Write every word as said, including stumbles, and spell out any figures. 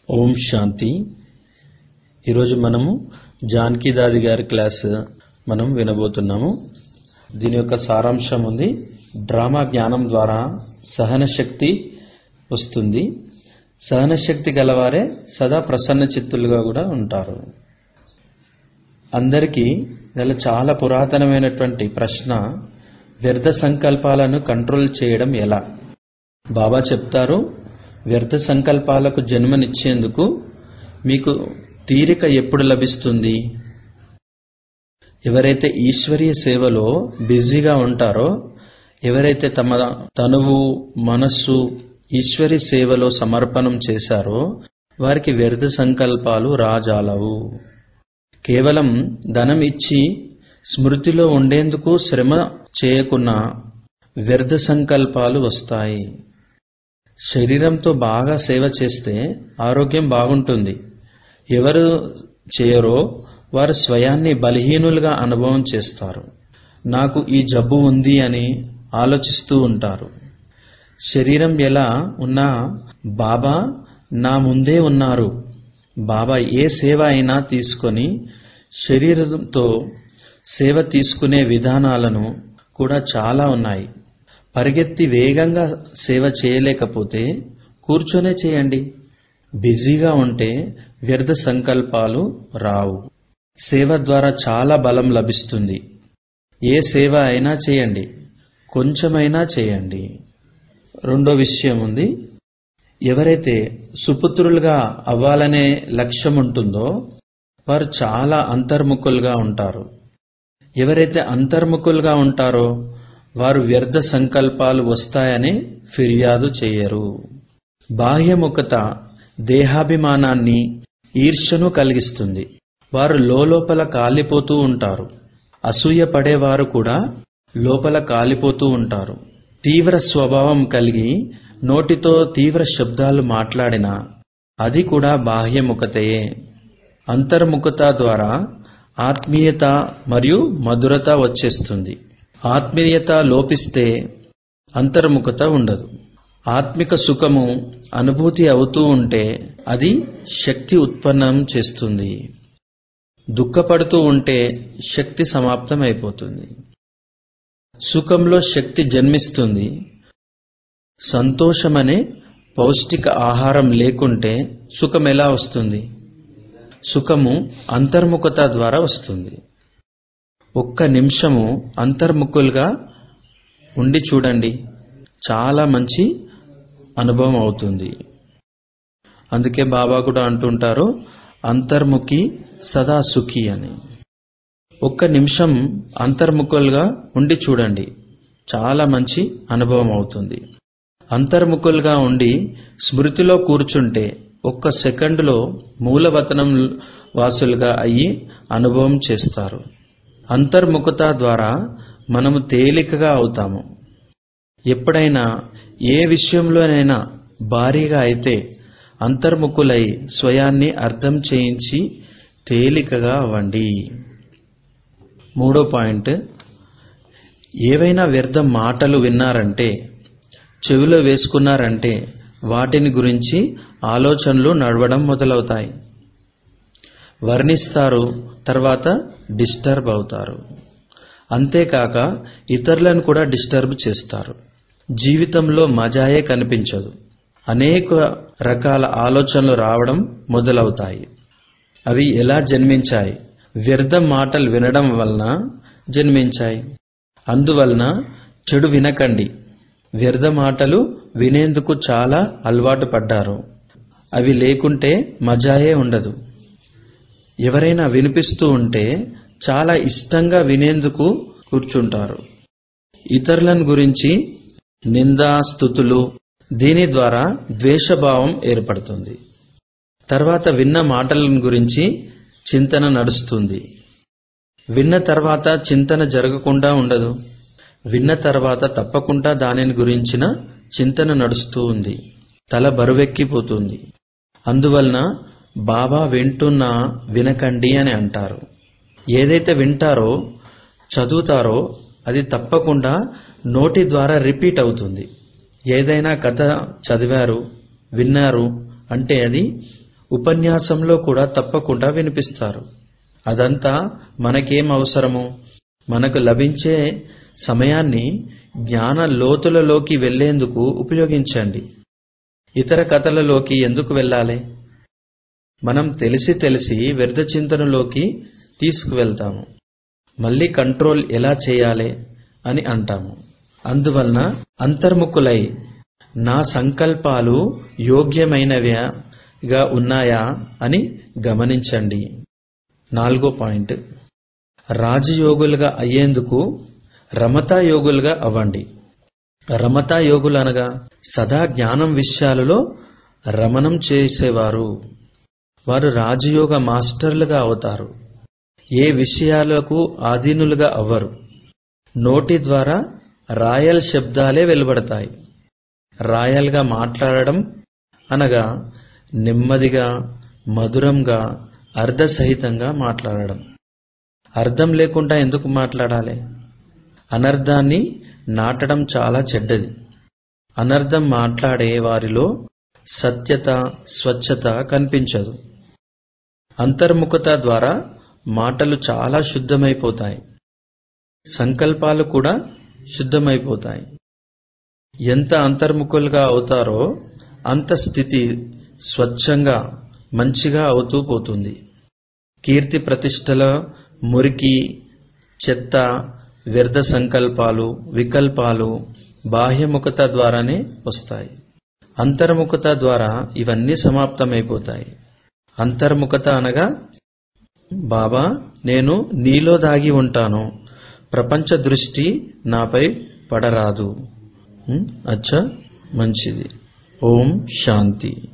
ఓం శాంతి. ఈరోజు మనము జానకి దాది గారి క్లాస్ మనం వినబోతున్నాము. దీని యొక్క సారాంశం ఉంది, డ్రామా జ్ఞానం ద్వారా సహన శక్తి వస్తుంది. సహన శక్తి గలవారే సదా ప్రసన్న చిత్తులుగా కూడా ఉంటారు. అందరికీ గల చాలా పురాతనమైనటువంటి ప్రశ్న, వ్యర్థ సంకల్పాలను కంట్రోల్ చేయడం ఎలా? బాబా చెప్తారు, వ్యర్థ సంకల్పాలకు జన్మనిచ్చేందుకు మీకు తీరిక ఎప్పుడు లభిస్తుంది? ఎవరైతే ఈశ్వరీయ సేవలో బిజీగా ఉంటారో, ఎవరైతే తమ తనువు మనస్సు ఈశ్వరీ సేవలో సమర్పణం చేశారో వారికి వ్యర్థ సంకల్పాలు రాజాలవు. కేవలం ధనం ఇచ్చి స్మృతిలో ఉండేందుకు శ్రమ చేయకున్నా వ్యర్థ సంకల్పాలు వస్తాయి. శరీరంతో బాగా సేవ చేస్తే ఆరోగ్యం బాగుంటుంది. ఎవరు చేయరో వారు స్వయాన్ని బలహీనులుగా అనుభవం చేస్తారు. నాకు ఈ జబ్బు ఉంది అని ఆలోచిస్తూ ఉంటారు. శరీరం ఎలా ఉన్నా బాబా నా ముందే ఉన్నారు. బాబా ఏ సేవ అయినా తీసుకొని శరీరంతో సేవ తీసుకునే విధానాలను కూడా చాలా ఉన్నాయి. పరిగెత్తి వేగంగా సేవ చేయలేకపోతే కూర్చొనే చేయండి. బిజీగా ఉంటే వ్యర్థ సంకల్పాలు రావు. సేవ ద్వారా చాలా బలం లభిస్తుంది. ఏ సేవ అయినా చేయండి, కొంచెమైనా చేయండి. రెండో విషయం ఉంది, ఎవరైతే సుపుత్రులుగా అవ్వాలనే లక్ష్యం ఉంటుందో వారు చాలా అంతర్ముఖులుగా ఉంటారు. ఎవరైతే అంతర్ముఖులుగా ఉంటారో వారు వ్యర్థ సంకల్పాలు వస్తాయని ఫిర్యాదు చేయరు. బాహ్యముఖత దేహాభిమానాన్ని ఈర్ష్యను కలిగిస్తుంది. వారు లోపల కాలిపోతూ ఉంటారు. అసూయ పడేవారు కూడా లోపల కాలిపోతూ ఉంటారు. తీవ్ర స్వభావం కలిగి నోటితో తీవ్ర శబ్దాలు మాట్లాడినా అది కూడా బాహ్యముఖతయే. అంతర్ముఖత ద్వారా ఆత్మీయత మరియు మధురత వచ్చేస్తుంది. ఆత్మీయత లోపిస్తే అంతర్ముఖత ఉండదు. ఆత్మిక సుఖము అనుభూతి అవుతూ ఉంటే అది శక్తి ఉత్పన్నం చేస్తుంది. దుఃఖపడుతూ ఉంటే శక్తి సమాప్తం అయిపోతుంది. సుఖంలో శక్తి జన్మిస్తుంది. సంతోషమనే పౌష్టిక ఆహారం లేకుంటే సుఖం ఎలా వస్తుంది? సుఖము అంతర్ముఖత ద్వారా వస్తుంది. ఒక్క నిమిషము అంతర్ముఖులుగా ఉండి చూడండి, చాలా మంచి అనుభవం అవుతుంది. అందుకే బాబా కూడా అంటుంటారు, అంతర్ముఖి సదా సుఖి అని. ఒక్క నిమిషం అంతర్ముఖులుగా ఉండి చూడండి, చాలా మంచి అనుభవం అవుతుంది. అంతర్ముఖులుగా ఉండి స్మృతిలో కూర్చుంటే ఒక్క సెకండులో మూలవతనం వాసులుగా అయ్యి అనుభవం చేస్తారు. అంతర్ముఖత ద్వారా మనము తేలికగా అవుతాము. ఎప్పుడైనా ఏ విషయంలోనైనా భారీగా అయితే అంతర్ముఖులై స్వయాన్ని అర్థం చేయించి తేలికగా అవ్వండి. మూడో పాయింట్, ఏవైనా వ్యర్థ మాటలు విన్నారంటే, చెవిలో వేసుకున్నారంటే వాటిని గురించి ఆలోచనలు నడవడం మొదలవుతాయి. వర్ణిస్తారు, తర్వాత డిస్టర్బ్ అవుతారు. అంతేకాక ఇతరులను కూడా డిస్టర్బ్ చేస్తారు. జీవితంలో మజాయే కనిపించదు. అనేక రకాల ఆలోచనలు రావడం మొదలవుతాయి. అవి ఎలా జన్మించాయి? వ్యర్థ మాటలు వినడం వలన జన్మించాయి. అందువలన చెడు వినకండి. వ్యర్థ మాటలు వినేందుకు చాలా అలవాటు పడ్డారు. అవి లేకుంటే మజాయే ఉండదు. ఎవరైనా వినిపిస్తూ ఉంటే చాలా ఇష్టంగా వినేందుకు కూర్చుంటారు. ఇతరులను గురించి నిందా స్తుతులు, దీని ద్వారా ద్వేషభావం ఏర్పడుతుంది. తర్వాత విన్న మాటలను గురించి చింతన నడుస్తుంది. విన్న తర్వాత చింతన జరగకుండా ఉండదు. విన్న తర్వాత తప్పకుండా దానిని గురించిన చింతన నడుస్తూ ఉంది. తల బరువెక్కిపోతుంది. అందువలన బాబా వింటున్నా వినకండి అని అంటారు. ఏదైతే వింటారో చదువుతారో అది తప్పకుండా నోటి ద్వారా రిపీట్ అవుతుంది. ఏదైనా కథ చదివారు విన్నారు అంటే అది ఉపన్యాసంలో కూడా తప్పకుండా వినిపిస్తారు. అదంతా మనకేం అవసరము? మనకు లభించే సమయాన్ని జ్ఞాన లోతులలోకి వెళ్లేందుకు ఉపయోగించండి. ఇతర కథలలోకి ఎందుకు వెళ్ళాలి? మనం తెలిసి తెలిసి వ్యర్థ చింతనలోకి తీసుకువెళ్తాము. మళ్ళీ కంట్రోల్ ఎలా చేయాలి అని అంటాము. అందువలన అంతర్ముఖులై నా సంకల్పాలు యోగ్యమైనవిగా ఉన్నాయా అని గమనించండి. నాలుగో పాయింట్, రాజయోగులుగా అయ్యేందుకు రమతా యోగులుగా అవ్వండి. రమతా యోగులు అనగా సదా జ్ఞానం విషయాలలో రమణం చేసేవారు. వారు రాజయోగ మాస్టర్లుగా అవుతారు. ఏ విషయాలకు ఆధీనులుగా అవ్వరు. నోటి ద్వారా రాయల్ శబ్దాలే వెలువడతాయి. రాయల్గా మాట్లాడడం అనగా నెమ్మదిగా, మధురంగా, అర్థసహితంగా మాట్లాడడం. అర్థం లేకుండా ఎందుకు మాట్లాడాలి? అనర్థాన్ని నాటడం చాలా చెడ్డది. అనర్థం మాట్లాడే వారిలో సత్యత, స్వచ్ఛత కనిపించదు. అంతర్ముఖత ద్వారా మాటలు చాలా శుద్ధమైపోతాయి. సంకల్పాలు కూడా శుద్ధమైపోతాయి. ఎంత అంతర్ముఖులుగా అవుతారో అంత స్థితి స్వచ్ఛంగా, మంచిగా అవుతూ పోతుంది. కీర్తి ప్రతిష్టల, మురికి, చెత్త, వ్యర్థ సంకల్పాలు, వికల్పాలు బాహ్యముఖత ద్వారానే వస్తాయి. అంతర్ముఖత ద్వారా ఇవన్నీ సమాప్తమైపోతాయి. అంతర్ముఖత అనగా, బాబా నేను నీలో దాగి ఉంటాను, ప్రపంచ దృష్టి నాపై పడరాదు. అచ్చా, మంచిది. ఓం శాంతి.